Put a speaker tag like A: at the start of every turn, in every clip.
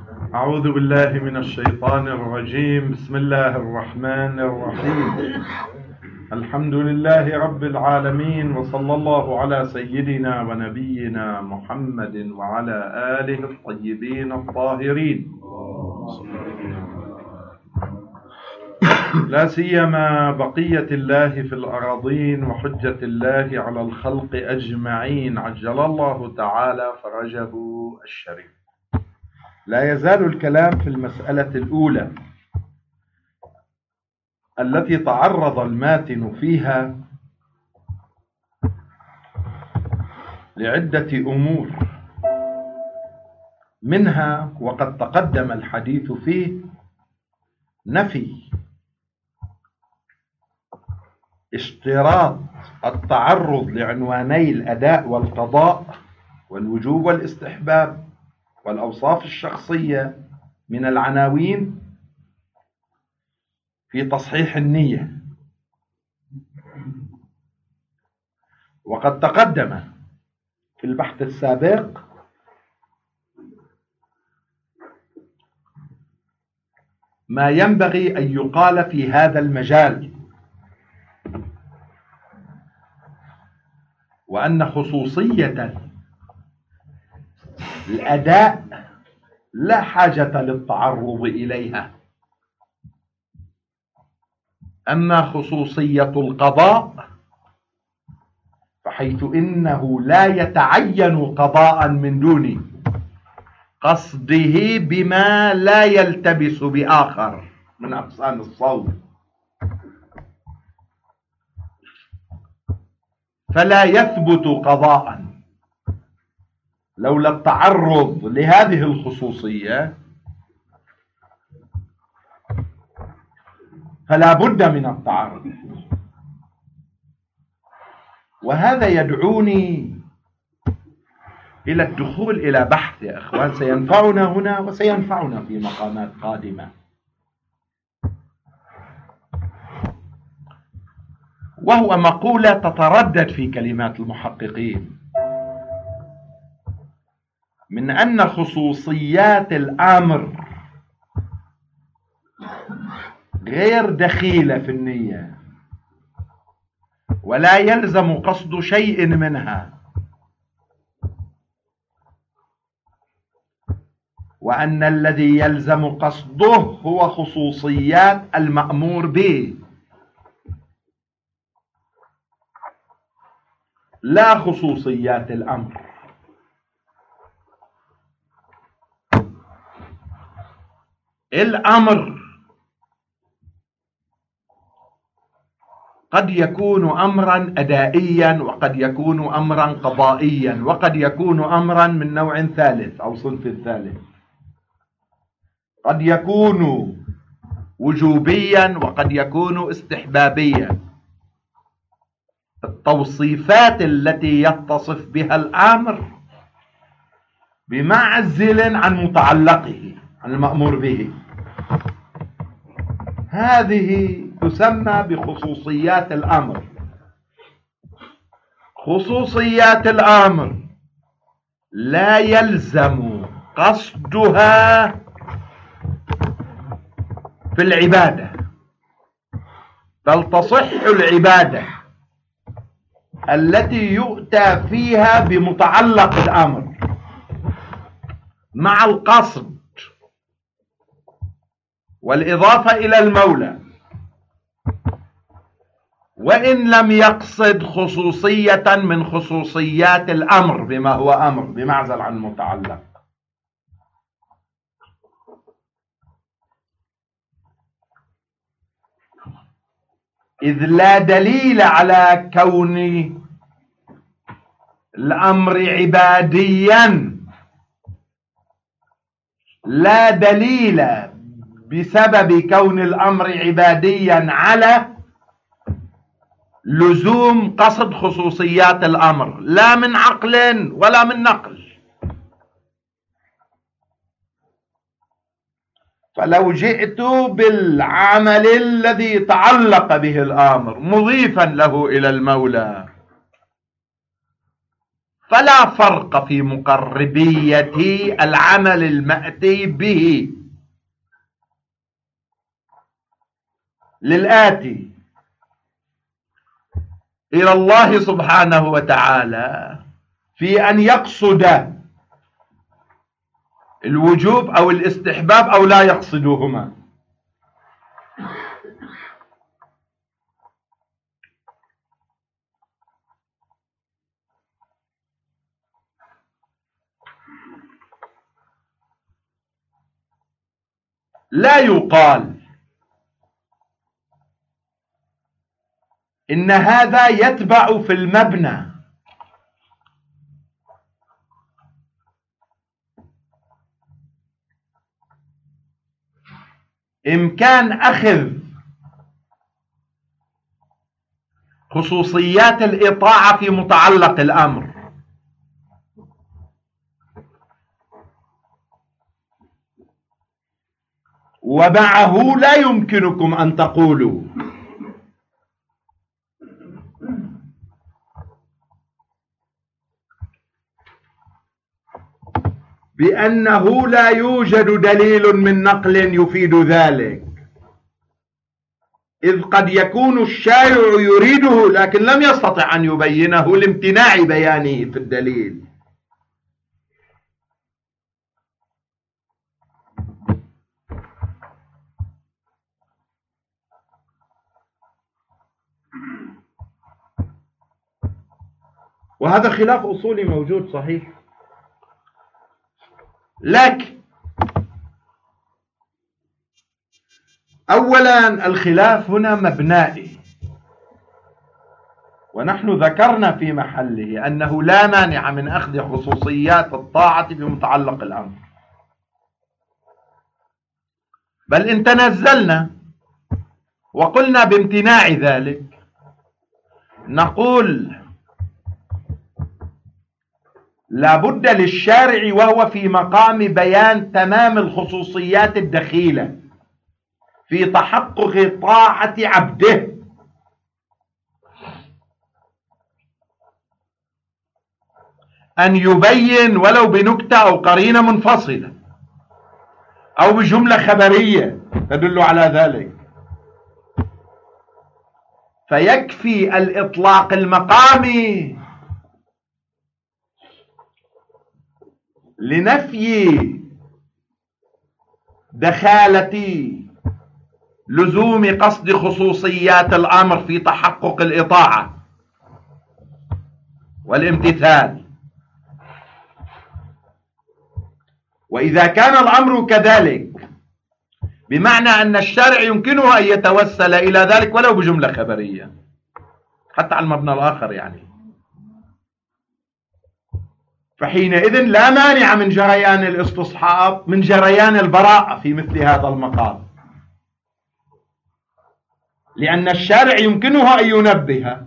A: أعوذ بالله من الشيطان الرجيم. بسم الله الرحمن الرحيم. الحمد لله رب العالمين، وصلى الله على سيدنا ونبينا محمد وعلى آله الطيبين الطاهرين، لا سيما بقية الله في الأراضين وحجة الله على الخلق أجمعين، عجل الله تعالى فرجه الشريف. لا يزال الكلام في المسألة الأولى التي تعرض الماتن فيها لعدة أمور، منها وقد تقدم الحديث فيه نفي اشتراط التعرض لعنواني الأداء والقضاء والوجوب والاستحباب والأوصاف الشخصية من العناوين في تصحيح النية. وقد تقدم في البحث السابق ما ينبغي أن يقال في هذا المجال، وأن خصوصية الأداء لا حاجة للتعرض إليها، أما خصوصية القضاء فحيث إنه لا يتعين قضاء من دون قصده بما لا يلتبس بآخر من أقسام الصوم، فلا يثبت قضاء لولا التعرض لهذه الخصوصية، فلا بد من التعرض. وهذا يدعوني إلى الدخول إلى بحث يا أخوان سينفعنا هنا وسينفعنا في مقامات قادمة، وهو مقولة تتردد في كلمات المحققين من أن خصوصيات الأمر غير دخيلة في النية ولا يلزم قصد شيء منها، وأن الذي يلزم قصده هو خصوصيات المأمور به لا خصوصيات الأمر. الأمر قد يكون أمرا أدائيا، وقد يكون أمرا قضائيا، وقد يكون أمرا من نوع ثالث أو صنف ثالث، قد يكون وجوبيا وقد يكون استحبابيا. التوصيفات التي يتصف بها الأمر بمعزل عن متعلقه عن المأمور به، هذه تسمى بخصوصيات الأمر. خصوصيات الأمر لا يلزم قصدها في العبادة، بل تصح العبادة التي يؤتى فيها بمتعلق الأمر مع القصد والإضافة إلى المولى، وإن لم يقصد خصوصية من خصوصيات الأمر بما هو أمر بمعزل عن المتعلق. إذ لا دليل على كون الأمر عباديا، لا دليل بسبب كون الأمر عباديا على لزوم قصد خصوصيات الأمر، لا من عقل ولا من نقل. فلو جئت بالعمل الذي تعلق به الأمر مضيفا له إلى المولى فلا فرق في مقربية العمل المأتي به للآتي إلى الله سبحانه وتعالى في أن يقصد الوجوب أو الاستحباب أو لا يقصدهما. لا يقال إن هذا يتبع في المبنى، إمكان أخذ خصوصيات الإطاعة في متعلق الأمر، ومعه لا يمكنكم أن تقولوا بأنه لا يوجد دليل من نقل يفيد ذلك، إذ قد يكون الشارع يريده لكن لم يستطع أن يبينه لامتناع بيانه في الدليل. وهذا خلاف أصولي موجود صحيح، لكن أولا الخلاف هنا مبنائي، ونحن ذكرنا في محله أنه لا مانع من أخذ خصوصيات الطاعة بمتعلق الأمر، بل إن تنزلنا وقلنا بامتناع ذلك نقول لا بد للشارع وهو في مقام بيان تمام الخصوصيات الدخيلة في تحقق طاعة عبده أن يبين ولو بنكتة أو قرينة منفصلة أو بجملة خبرية تدل على ذلك، فيكفي الإطلاق المقامي لنفي دخالة لزوم قصد خصوصيات الأمر في تحقق الإطاعة والامتثال. وإذا كان الأمر كذلك بمعنى أن الشارع يمكنه أن يتوسل إلى ذلك ولو بجملة خبرية حتى على المبنى الآخر يعني، فحينئذ لا مانع من جريان الاستصحاب، من جريان البراءة في مثل هذا المقام، لأن الشارع يمكنه أن ينبه.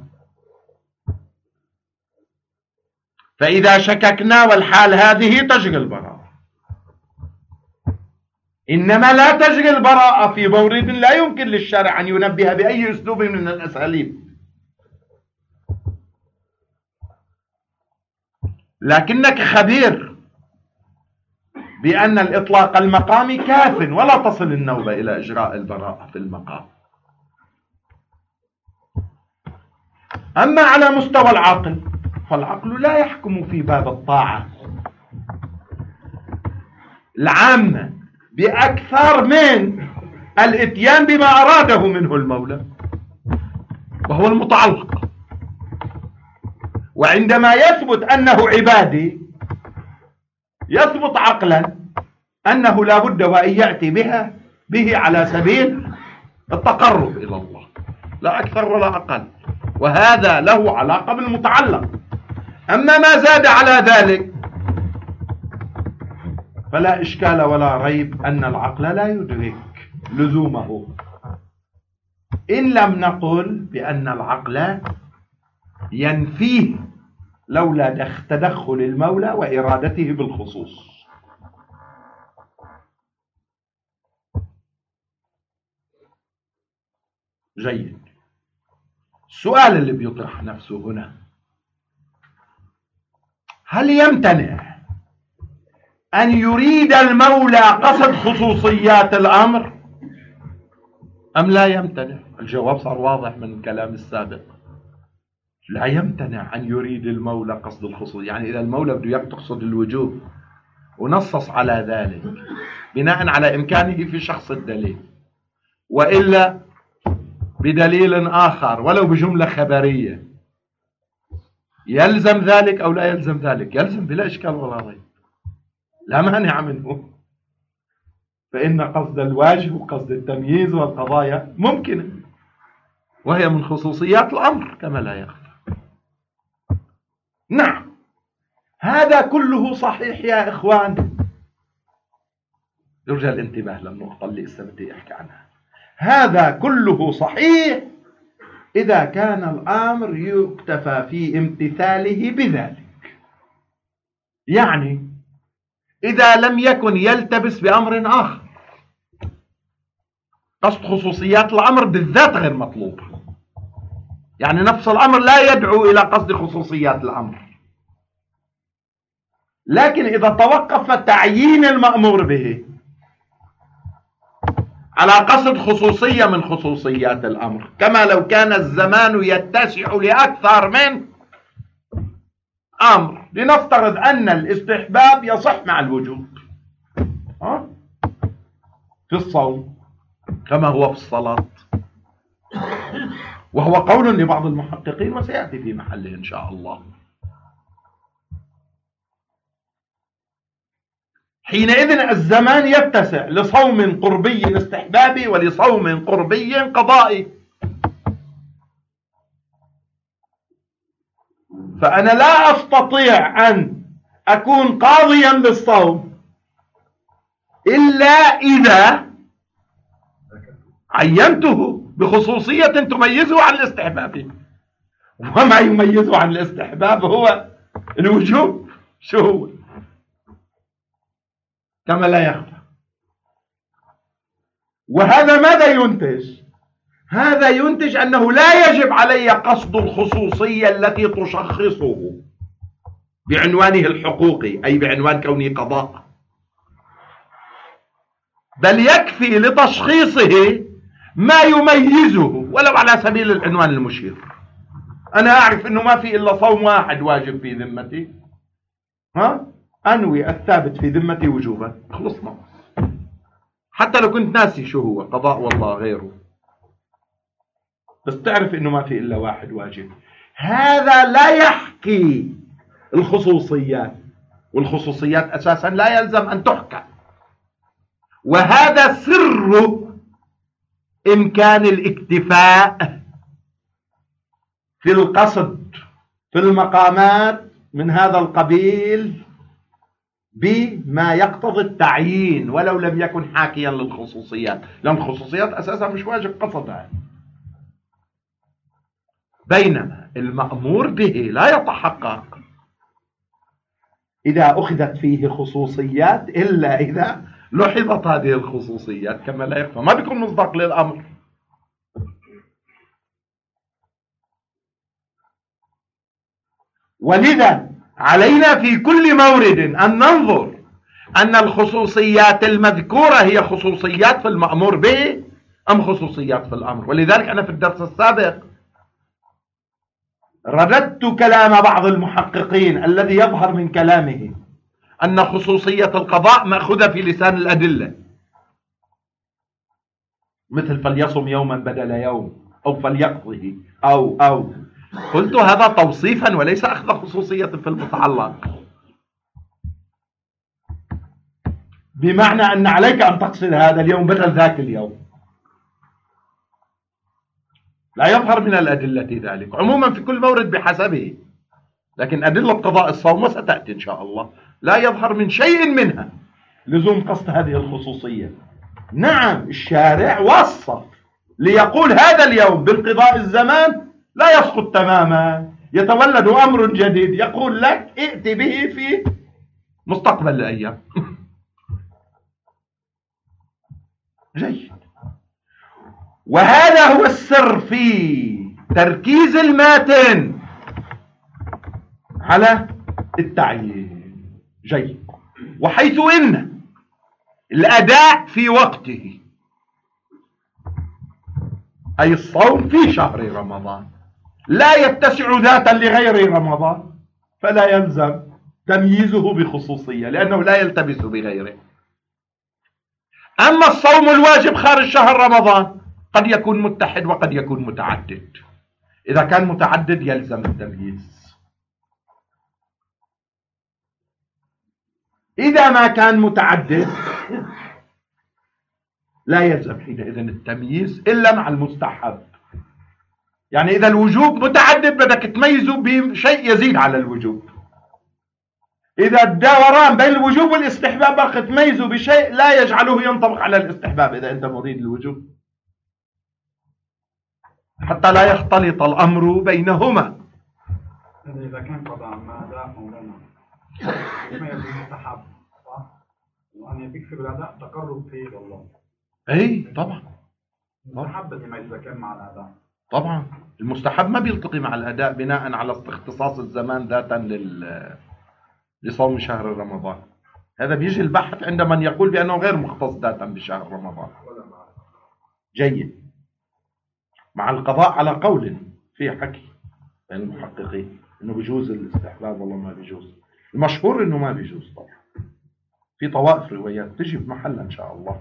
A: فإذا شككنا والحال هذه تجري البراءة، إنما لا تجري البراءة في مورد لا يمكن للشارع أن ينبه بأي أسلوب من الأساليب، لكنك خبير بأن الإطلاق المقامي كاف ولا تصل النوبة إلى إجراء البراءة في المقام. أما على مستوى العقل فالعقل لا يحكم في باب الطاعة العامة بأكثر من الاتيان بما أراده منه المولى وهو المتعلق. وعندما يثبت أنه عبادي يثبت عقلا أنه لا بد وأن يأتي به على سبيل التقرب إلى الله، لا أكثر ولا أقل، وهذا له علاقة بالمتعلق. أما ما زاد على ذلك فلا إشكال ولا ريب أن العقل لا يدرك لزومه، إن لم نقل بأن العقل ينفيه لولا تدخل المولى وإرادته بالخصوص. جيد. السؤال اللي بيطرح نفسه هنا، هل يمتنع أن يريد المولى قصد خصوصيات الأمر أم لا يمتنع؟ الجواب صار واضح من الكلام السابق. لا يمتنع أن يريد المولى قصد الخصوصية. يعني إذا المولى بده يقصد الوجوب ونصص على ذلك بناء على إمكانه في شخص الدليل، وإلا بدليل آخر ولو بجملة خبرية، يلزم ذلك أو لا يلزم ذلك؟ يلزم بلا إشكال ولا ريب، لا مانع منه. فإن قصد الواجب وقصد التمييز والقضايا ممكنة، وهي من خصوصيات الأمر كما لا يخفى. نعم، هذا كله صحيح يا إخوان. يرجى الانتباه للنقطة اللي بدي أحكي عنها. هذا كله صحيح إذا كان الأمر يكتفى في امتثاله بذلك. يعني إذا لم يكن يلتبس بأمر آخر، قصد خصوصيات الأمر بالذات غير مطلوب. يعني نفس الأمر لا يدعو إلى قصد خصوصيات الأمر، لكن إذا توقف تعيين المأمور به على قصد خصوصية من خصوصيات الأمر، كما لو كان الزمان يتسع لأكثر من أمر، لنفترض أن الاستحباب يصح مع الوجوب في الصوم كما هو في الصلاة، وهو قول لبعض المحققين وسيأتي في محله إن شاء الله. حينئذ الزمان يتسع لصوم قربي استحبابي ولصوم قربي قضائي. فأنا لا أستطيع أن أكون قاضيا للصوم إلا إذا عينته بخصوصية تميزه عن الاستحباب، وما يميزه عن الاستحباب هو الوجوب. شو هو؟ كما لا يخفى. وهذا ماذا ينتج؟ هذا ينتج أنه لا يجب علي قصد الخصوصية التي تشخصه بعنوانه الحقوقي، أي بعنوان كونه قضاء، بل يكفي لتشخيصه ما يميزه ولو على سبيل العنوان المشير. أنا أعرف أنه ما في إلا صوم واحد واجب في ذمتي، أنوي الثابت في ذمتي وجوبا، خلصنا. حتى لو كنت ناسي شو هو قضاء والله غيره، بس تعرف أنه ما في إلا واحد واجب. هذا لا يحكي الخصوصيات، والخصوصيات أساسا لا يلزم أن تحكى. وهذا سر إمكان الاكتفاء في القصد في المقامات من هذا القبيل بما يقتضي التعيين ولو لم يكن حاكيا للخصوصيات، لأن الخصوصيات أساسا مش واجب قصدها. بينما المأمور به لا يتحقق إذا أخذت فيه خصوصيات إلا إذا لحظت هذه الخصوصيات كما لا يخفى، ما بيكون مصداق للأمر. ولذا علينا في كل مورد أن ننظر أن الخصوصيات المذكورة هي خصوصيات في المأمور به أم خصوصيات في الأمر. ولذلك أنا في الدرس السابق رددت كلام بعض المحققين الذي يظهر من كلامه أن خصوصية القضاء مأخوذة في لسان الأدلة، مثل فليصم يوما بدل يوم أو فليقضه أو قلت هذا توصيفا وليس أخذ خصوصية في المتعلق، بمعنى أن عليك أن تقصد هذا اليوم بدل ذاك اليوم. لا يظهر من الأدلة ذلك. عموما في كل مورد بحسبه، لكن أدلة قضاء الصوم ستأتي إن شاء الله لا يظهر من شيء منها لزوم قصد هذه الخصوصية. نعم، الشارع وصف ليقول هذا اليوم بانقضاء الزمان لا يسقط تماما، يتولد أمر جديد يقول لك ائت به في مستقبل الأيام. جيد. وهذا هو السر في تركيز الماتن على التعيين. جيد. وحيث إن الأداء في وقته، أي الصوم في شهر رمضان، لا يتسع ذاتا لغير رمضان، فلا يلزم تمييزه بخصوصية لأنه لا يلتبس بغيره. أما الصوم الواجب خارج شهر رمضان قد يكون متحد وقد يكون متعدد. إذا كان متعدد يلزم التمييز. إذا ما كان متعدد لا يلزم حينئذ التمييز إلا مع المستحب. يعني إذا الوجوب متعدد بدك تميزه بشيء يزيد على الوجوب. إذا الدوران بين الوجوب والاستحباب بدك تميزه بشيء لا يجعله ينطبق على الاستحباب إذا أنت مريد الوجوب، حتى لا يختلط الأمر بينهما.
B: إذا كان قضاء مع أداء مولانا يميز المستحب، صح؟ وأن يكفي بالأداء تقرب فيه لله.
A: أي طبعا.
B: المستحب يميز إذا كان مع الأداء.
A: طبعا المستحب ما بيلتقي مع الأداء بناء على اختصاص الزمان ذاتا لصوم شهر رمضان. هذا بيجي البحث عند من يقول بأنه غير مختص ذاتا بشهر رمضان. جيد. مع القضاء على قول في حكي بين المحققين انه بيجوز الاستحباب والله ما بيجوز. المشهور انه ما بيجوز طبعا. في طوائف روايات تجي بمحلها ان شاء الله.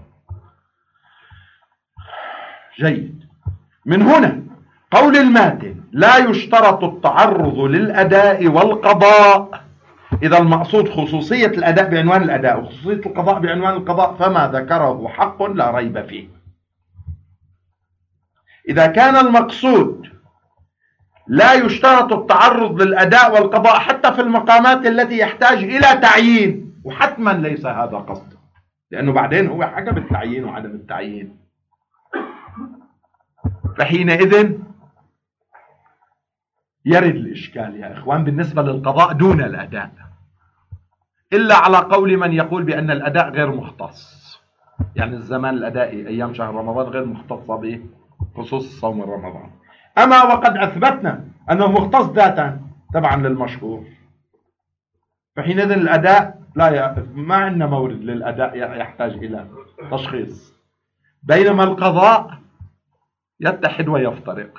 A: جيد. من هنا قول الماتن لا يشترط التعرض للأداء والقضاء. إذا المقصود خصوصية الأداء بعنوان الأداء وخصوصية القضاء بعنوان القضاء فما ذكره حق لا ريب فيه. إذا كان المقصود لا يشترط التعرض للأداء والقضاء حتى في المقامات التي يحتاج إلى تعيين، وحتما ليس هذا قصده لأنه بعدين هو حكى بالتعيين وعدم التعيين، فحينئذ يرد الإشكال يا إخوان بالنسبة للقضاء دون الأداء، إلا على قول من يقول بأن الأداء غير مختص. يعني الزمان الأدائي أيام شهر رمضان غير مختصة به خصوص صوم رمضان. أما وقد أثبتنا أنه مختص ذاتا تبعا للمشهور، فحينئذ الأداء ما عندنا مورد للأداء يحتاج إلى تشخيص، بينما القضاء يتحد ويفترق.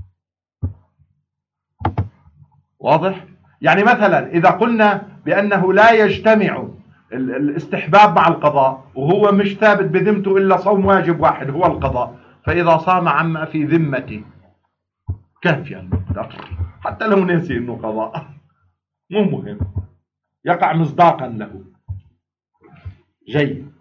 A: واضح؟ يعني مثلا إذا قلنا بأنه لا يجتمع الاستحباب مع القضاء وهو مش ثابت بذمته إلا صوم واجب واحد هو القضاء، فإذا صام عما في ذمته كافيا المقدار حتى لو نسي إنه قضاء مو مهم، يقع مصداقا له. جيد.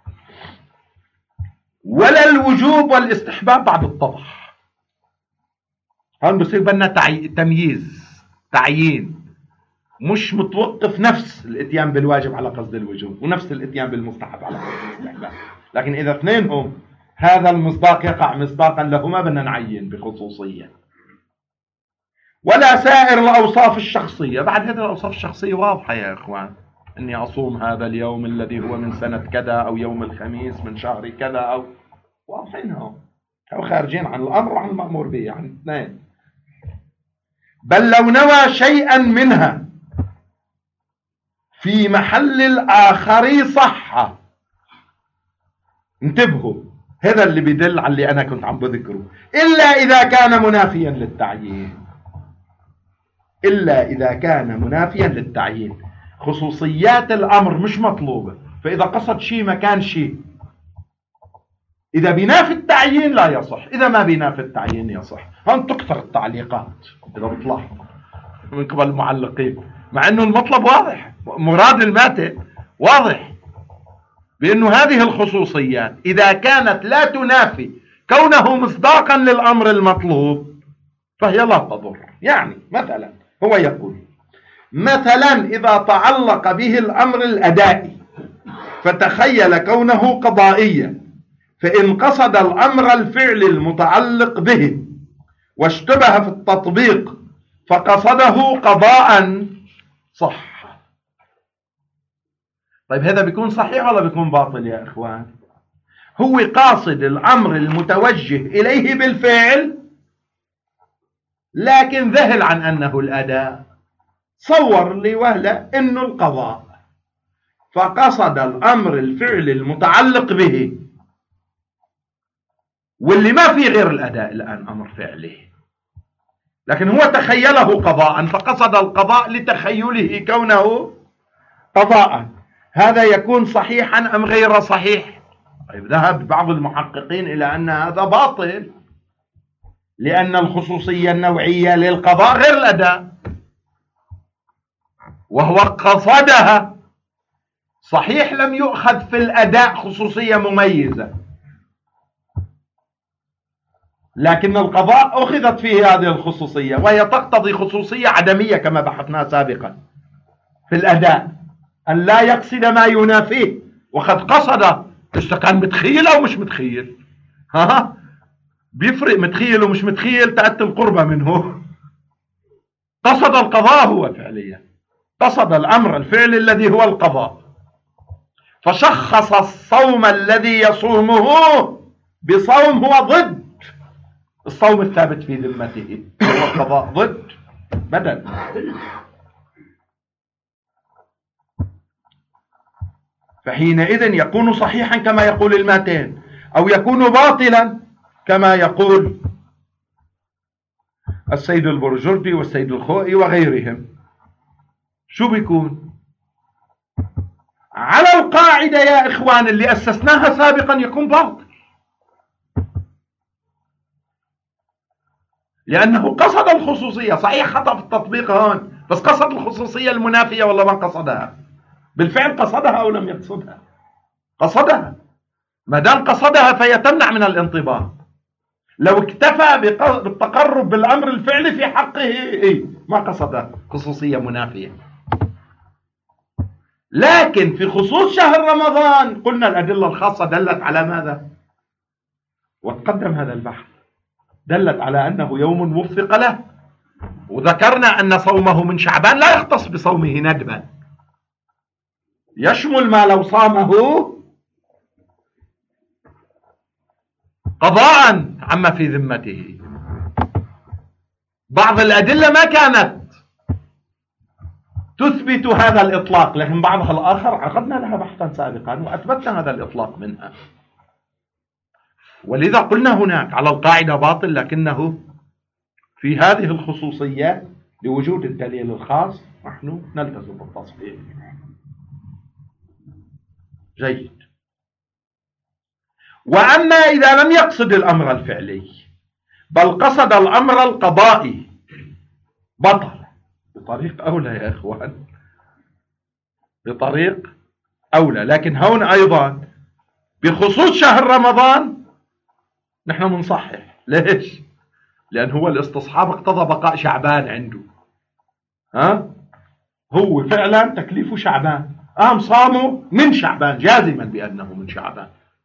A: ولا الوجوب والاستحباب بعد الطبخ. هون بصير بدنا تمييز، تعيين، مش متوقف نفس الاتيان بالواجب على قصد الوجوب ونفس الاتيان بالمستحب على قصد الاستحباب، لكن إذا اثنينهم هذا المصداق يقع مصداقا لهما بدنا نعين بخصوصية. ولا سائر الأوصاف الشخصية. بعد هذه الأوصاف الشخصية واضحة يا إخوان، إني أصوم هذا اليوم الذي هو من سنة كذا أو يوم الخميس من شهر كذا، أو واضحينهم أو خارجين عن الأمر وعن المأمور به، يعني اثنين. بل لو نوى شيئا منها في محل الآخر صح. انتبهوا، هذا اللي بيدل على اللي أنا كنت عم بذكره. إلا إذا كان منافيا للتعيين، إلا إذا كان منافيا للتعيين. خصوصيات الأمر مش مطلوبة، فإذا قصد شيء مكان شيء، إذا بينافي التعيين لا يصح، إذا ما بينافي التعيين يصح. هون تكثر التعليقات إذا بتلاحظ من قبل المعلقين، مع أنه المطلب واضح، مراد الماتن واضح بأنه هذه الخصوصيات إذا كانت لا تنافي كونه مصداقا للأمر المطلوب فهي لا تضر. يعني مثلا هو يقول مثلا إذا تعلق به الأمر الأدائي فتخيل كونه قضائيا، فإن قصد الأمر الفعل المتعلق به واشتبه في التطبيق فقصده قضاء صح. طيب هذا بيكون صحيح ولا بيكون باطل يا إخوان؟ هو قاصد الأمر المتوجه إليه بالفعل، لكن ذهل عن أنه الأداء صور لي وهلة إنه القضاء، فقصد الأمر الفعلي المتعلق به، واللي ما في غير الأداء الآن أمر فعلي، لكن هو تخيله قضاء فقصد القضاء لتخيله كونه قضاء. هذا يكون صحيحا أم غير صحيح؟ طيب ذهب بعض المحققين إلى أن هذا باطل، لأن الخصوصية النوعية للقضاء غير الأداء، وهو قصدها. صحيح لم يؤخذ في الأداء خصوصية مميزة، لكن القضاء أخذت فيه هذه الخصوصية، وهي تقتضي خصوصية عدمية كما بحثنا سابقا في الأداء، أن لا يقصد ما ينافيه، وقد قصد. إذا كان متخيل أو مش متخيل، بيفرق متخيل ومش متخيل، تأتي القربة منه. قصد القضاء هو فعليا، قصد الأمر الفعلي الذي هو القضاء، فشخص الصوم الذي يصومه بصوم هو ضد الصوم الثابت في ذمته، هو القضاء ضد بدل. فحينئذ يكون صحيحا كما يقول الماتين، أو يكون باطلا كما يقول السيد البرجردي والسيد الخوئي وغيرهم. شو بيكون؟ على القاعدة يا إخوان اللي أسسناها سابقا يكون باطل، لأنه قصد الخصوصية. صحيح خطأ في التطبيق هون، بس قصد الخصوصية المنافية ولا ما قصدها؟ بالفعل قصدها أو لم يقصدها؟ قصدها. ما دام قصدها فهي تمنع من الانطباق. لو اكتفى بالتقرب بالأمر الفعلي في حقه ما قصد خصوصية منافية. لكن في خصوص شهر رمضان قلنا الأدلة الخاصة دلت على ماذا؟ وتقدم هذا البحث، دلت على أنه يوم وفق له، وذكرنا أن صومه من شعبان لا يختص بصومه ندبا، يشمل ما لو صامه قضاء عما في ذمته. بعض الأدلة ما كانت تثبت هذا الإطلاق، لكن بعضها الآخر عقدنا لها بحثا سابقا وأثبتنا هذا الإطلاق منها. ولذا قلنا هناك على القاعدة باطل، لكنه في هذه الخصوصية لوجود الدليل الخاص نحن نلتزم بالتصحيح. جيد. وأما إذا لم يقصد الأمر الفعلي بل قصد الأمر القضائي بطل بطريق أولى يا إخوان، بطريق أولى. لكن هون أيضا بخصوص شهر رمضان نحن منصحح. ليش؟ لأن هو الاستصحاب اقتضى بقاء شعبان عنده. هو فعلا تكليفه شعبان، صاموا من شعبان جازما بأنه من شعبان،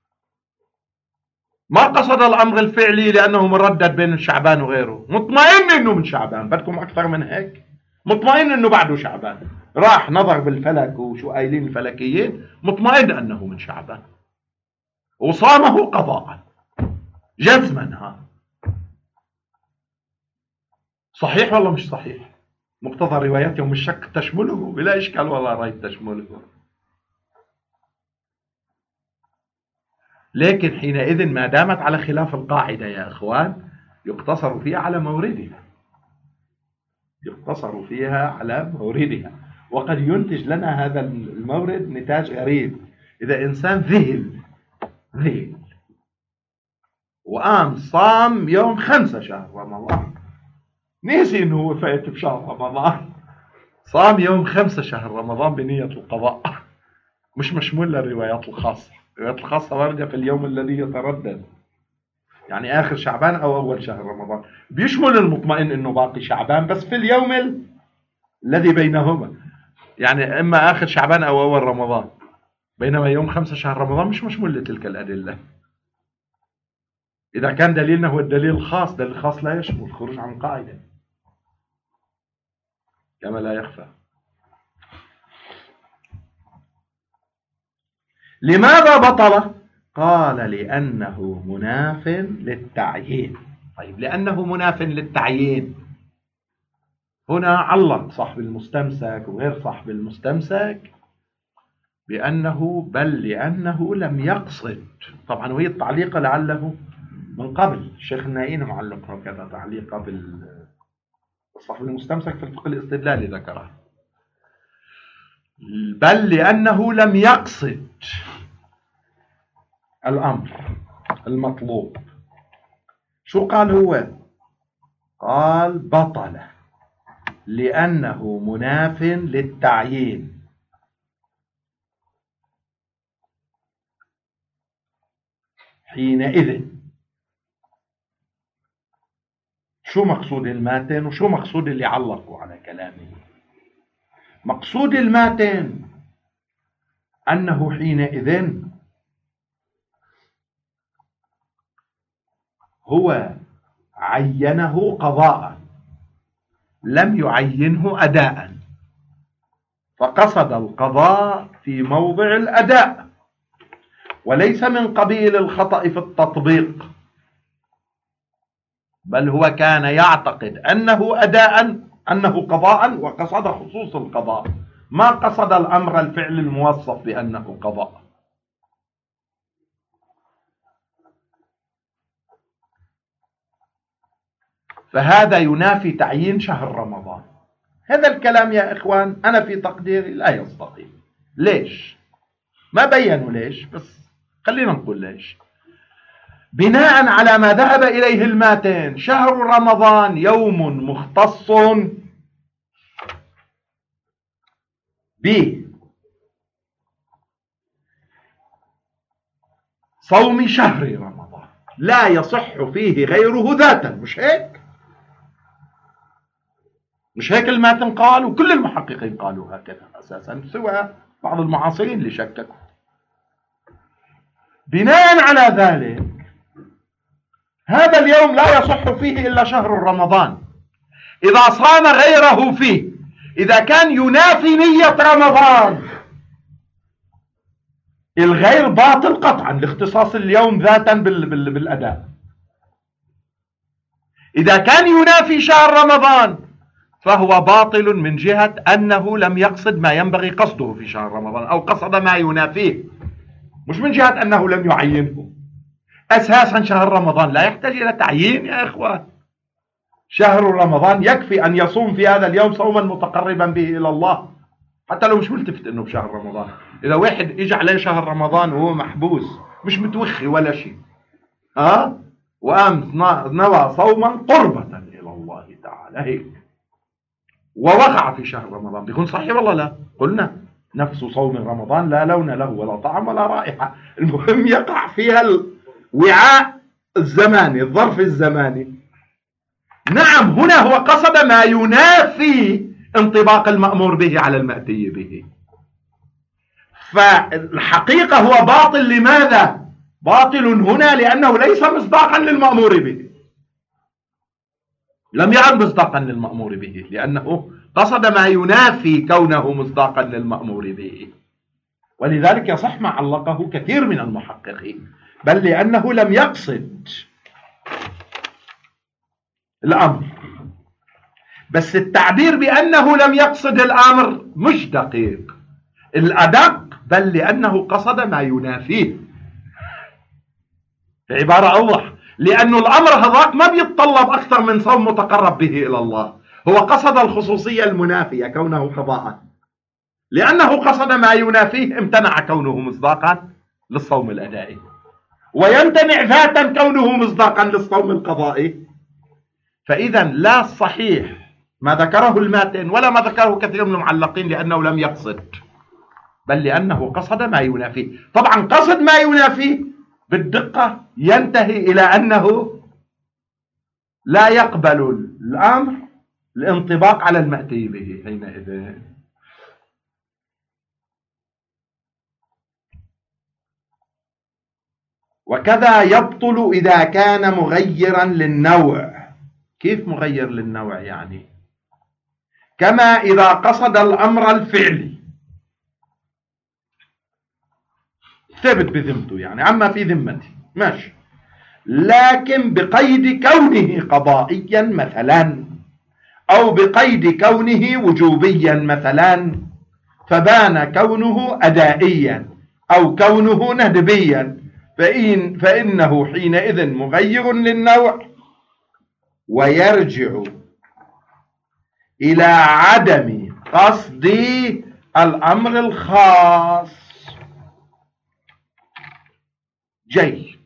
A: ما قصد الأمر الفعلي لأنه مردد بين شعبان وغيره، مطمئن أنه من شعبان. بدكم أكثر من هيك؟ مطمئن أنه بعده شعبان، راح نظر بالفلك وشو قايلين الفلكيين، مطمئن أنه من شعبان وصامه قضاء جزما. صحيح ولا مش صحيح؟ مقتضى روايات يوم الشك تشمله بلا إشكال ولا ريب تشمله. لكن حينئذ ما دامت على خلاف القاعدة يا إخوان يقتصر فيها على موردها، يقتصر فيها على موردها. وقد ينتج لنا هذا المورد نتاج غريب. إذا إنسان ذهل وقام صام يوم 5 شهر رمضان، نسي إنه هو فايت بشهر رمضان، صام يوم 5 شهر رمضان بنية القضاء، مش مشمول للروايات الخاصة. الروايات الخاصة واردة في اليوم الذي يتردد، يعني آخر شعبان أو أول شهر رمضان، بيشمل المطمئن إنه باقي شعبان بس في اليوم الذي بينهما، يعني إما آخر شعبان أو أول رمضان، بينما يوم 5 شهر رمضان مش مشمول لتلك الأدلة. إذا كان دليلنا هو الدليل الخاص، دليل الخاص لا يشمل خروج عن قاعدة كما لا يخفى. لماذا بطل؟ قال لأنه مناف للتعيين. طيب لأنه مناف للتعيين، هنا علق صاحب المستمسك وغير صاحب المستمسك بأنه بل لأنه لم يقصد. طبعا وهي التعليق لعله من قبل الشيخ النائين معلق هكذا تعليق قبل صاحب المستمسك في الفقه الاستدلالي ذكره، بل لأنه لم يقصد الأمر المطلوب. شو قال هو؟ قال بطل لأنه مناف للتعيين. حينئذ شو مقصود الماتن وشو مقصود اللي علقوا على كلامه؟ مقصود الماتن أنه حينئذ هو عينه قضاء لم يعينه أداء، فقصد القضاء في موضع الأداء وليس من قبيل الخطأ في التطبيق، بل هو كان يعتقد أنه أداء أنه قضاء وقصد خصوص القضاء، ما قصد الأمر الفعل الموصف بأنه قضاء. فهذا ينافي تعيين شهر رمضان. هذا الكلام يا إخوان أنا في تقديري لا يستقيم. ليش؟ ما بينوا ليش، بس خلينا نقول ليش. بناء على ما ذهب إليه الماتن شهر رمضان يوم مختص بصوم شهر رمضان لا يصح فيه غيره ذاتا، مش هيك؟ مش هيك الماتن قال؟ وكل المحققين قالوا هكذا أساسا سوى بعض المعاصرين اللي شككوا. بناء على ذلك هذا اليوم لا يصح فيه إلا شهر رمضان. إذا صام غيره فيه، إذا كان ينافي نية رمضان، الغير باطل قطعا لاختصاص اليوم ذاتا بالأداء. إذا كان ينافي شهر رمضان فهو باطل من جهة أنه لم يقصد ما ينبغي قصده في شهر رمضان، أو قصد ما ينافيه، مش من جهة أنه لم يعينه. أساسا شهر رمضان لا يحتاج إلى تعيين يا إخوان. شهر رمضان يكفي أن يصوم في هذا اليوم صوما متقربا به إلى الله، حتى لو مش ملتفت أنه بشهر رمضان. إذا واحد إجى عليه شهر رمضان وهو محبوس مش متوخي ولا شيء، وقام نوى صوما قربة إلى الله تعالى هيك، ووقع في شهر رمضان، بيكون صحيح والله لا؟ قلنا نفس صوم رمضان لا لون له ولا طعم ولا رائحة، المهم يقع فيها الوعاء الزماني، الظرف الزماني. نعم هنا هو قصد ما ينافي انطباق المأمور به على المأتي به. فالحقيقة هو باطل. لماذا؟ باطل هنا لأنه ليس مصداقا للمأمور به، لم يعد مصداقا للمأمور به، لأنه قصد ما ينافي كونه مصداقا للمأمور به. ولذلك يصح ما علقه كثير من المحققين، بل لأنه لم يقصد الأمر. بس التعبير بأنه لم يقصد الأمر مش دقيق، الأدق بل لأنه قصد ما ينافيه. عبارة أوضح، لأنه الأمر هذاك ما بيتطلب أكثر من صوم متقرب به إلى الله، هو قصد الخصوصية المنافية كونه قضاء، لأنه قصد ما ينافيه امتنع كونه مصداقا للصوم الأدائي، ويمتنع ذاتا كونه مصداقا للصوم القضائي. فإذا لا صحيح ما ذكره الماتن ولا ما ذكره كثير من المعلقين لأنه لم يقصد، بل لأنه قصد ما ينافيه. طبعا قصد ما ينافيه بالدقة ينتهي إلى أنه لا يقبل الأمر الانطباق على المأتي به حينئذ. وكذا يبطل إذا كان مغيرا للنوع. كيف مغير للنوع يعني؟ كما إذا قصد الأمر الفعلي ثبت بذمته، يعني عما في ذمته ماشي، لكن بقيد كونه قضائيا مثلا، أو بقيد كونه وجوبيا مثلا فبان كونه أدائيا أو كونه ندبيا فإنه حينئذ مغير للنوع ويرجع إلى عدم قصد الأمر الخاص. جيد.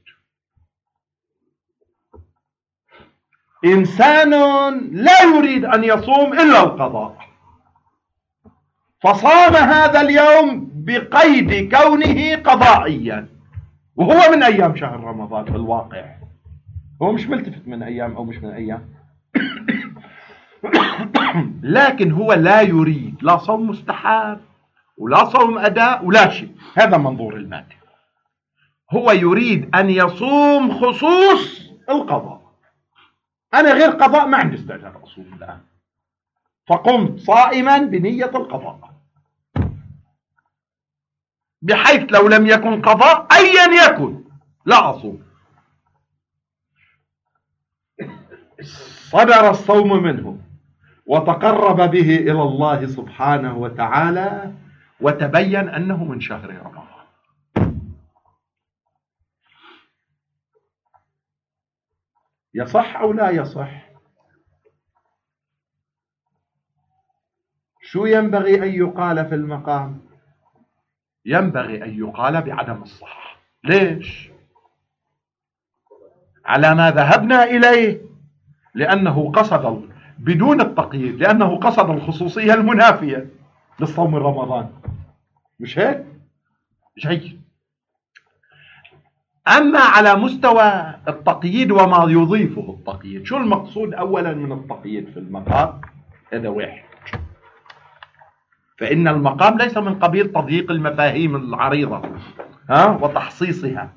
A: إنسان لا يريد أن يصوم إلا القضاء، فصام هذا اليوم بقيد كونه قضائيا، وهو من أيام شهر رمضان في الواقع، هو مش ملتفت من أيام أو مش من أيام لكن هو لا يريد لا صوم مستحب ولا صوم أداء ولا شيء. هذا منظور المادة. هو يريد أن يصوم خصوص القضاء. أنا غير قضاء ما عندي استعداد أصوم الآن، فقمت صائما بنية القضاء، بحيث لو لم يكن قضاء أيا يكن لا أصوم. صدر الصوم منه وتقرب به إلى الله سبحانه وتعالى وتبين أنه من شهر رمضان. يصح أو لا يصح؟ شو ينبغي أن يقال في المقام؟ ينبغي أن يقال بعدم الصحة. ليش؟ على ما ذهبنا إليه، لأنه قصد بدون التقييد، لأنه قصد الخصوصية المنافية للصوم رمضان، مش هيك؟ جيد. أما على مستوى التقييد وما يضيفه التقييد، شو المقصود أولا من التقييد في المقام؟ هذا واحد. فإن المقام ليس من قبيل تضييق المفاهيم العريضة وتحصيصها.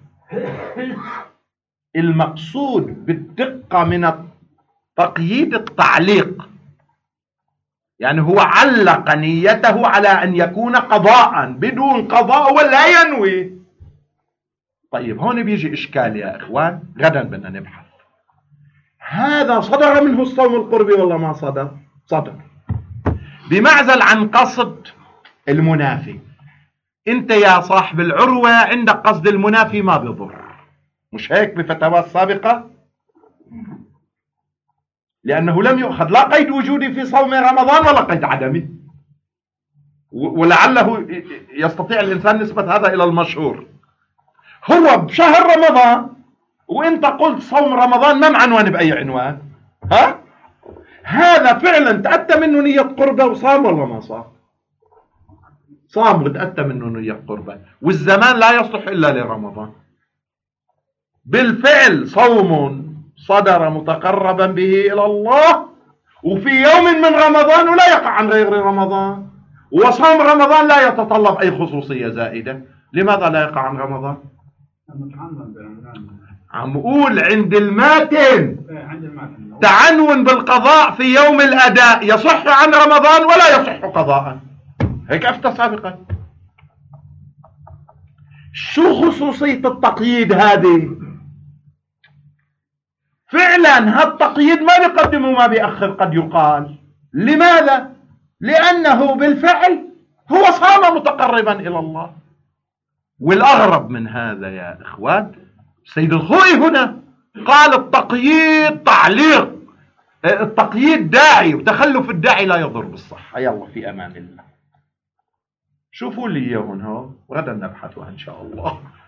A: المقصود بالدقة من التقييد التعليق، يعني هو علق نيته على أن يكون قضاء، بدون قضاء ولا ينوي. طيب هون بيجي إشكال يا إخوان، غدا بدنا نبحث. هذا صدر منه الصوم القربي ولا ما صدر؟ صدر، بمعزل عن قصد المنافي. انت يا صاحب العروة عندك قصد المنافي ما بيضر، مش هيك بفتاوى السابقة؟ لأنه لم يؤخذ لا قيد وجودي في صوم رمضان ولا قيد عدمي، ولعله يستطيع الإنسان نسبة هذا إلى المشهور. هو بشهر رمضان وانت قلت صوم رمضان ما معنوان بأي عنوان. هذا فعلا تأتى منه نية قربة وصام ولا ما صام؟ صام وتأتى منه نية قربة، والزمان لا يصلح إلا لرمضان. بالفعل صوم صدر متقربا به إلى الله، وفي يوم من رمضان ولا يقع عن غير رمضان، وصوم رمضان لا يتطلب أي خصوصية زائدة. لماذا لا يقع عن رمضان؟ عم أقول عند الماتن تعنون بالقضاء في يوم الأداء يصح عن رمضان ولا يصح قضاء، هيك أفتى سابقا. شو خصوصية التقييد هذه؟ فعلا هالتقييد ما بيقدم وما بيأخر قد يقال. لماذا؟ لأنه بالفعل هو صام متقربا إلى الله. والأغرب من هذا يا إخوان، سيد الخوئي هنا قال التقييد تعليق، التقييد داعي، وتخلف الداعي لا يضر بالصحة. يلا في أمان الله. شوفوا لي إياهم هون، غدا نبحثها إن شاء الله.